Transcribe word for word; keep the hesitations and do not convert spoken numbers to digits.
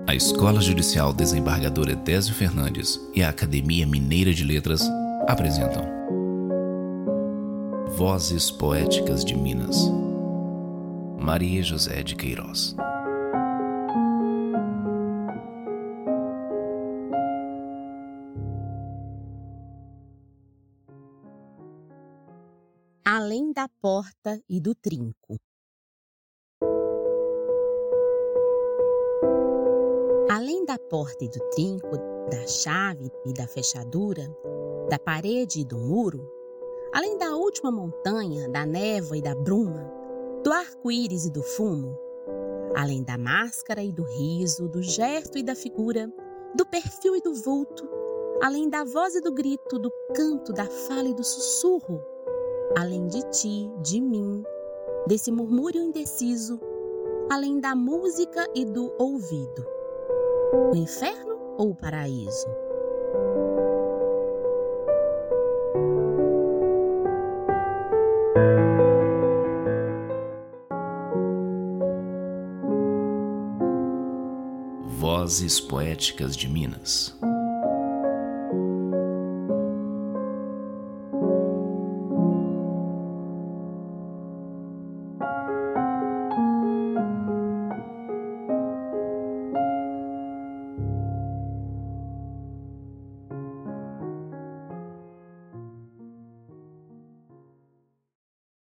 A Escola Judicial Desembargador Edésio Fernandes e a Academia Mineira de Letras apresentam Vozes Poéticas de Minas. Maria José de Queiroz. Além da porta e do trinco. Além da porta e do trinco, da chave e da fechadura, da parede e do muro, além da última montanha, da névoa e da bruma, do arco-íris e do fumo, além da máscara e do riso, do gesto e da figura, do perfil e do vulto, além da voz e do grito, do canto, da fala e do sussurro, além de ti, de mim, desse murmúrio indeciso, além da música e do ouvido. O inferno ou o paraíso? Vozes Poéticas de Minas.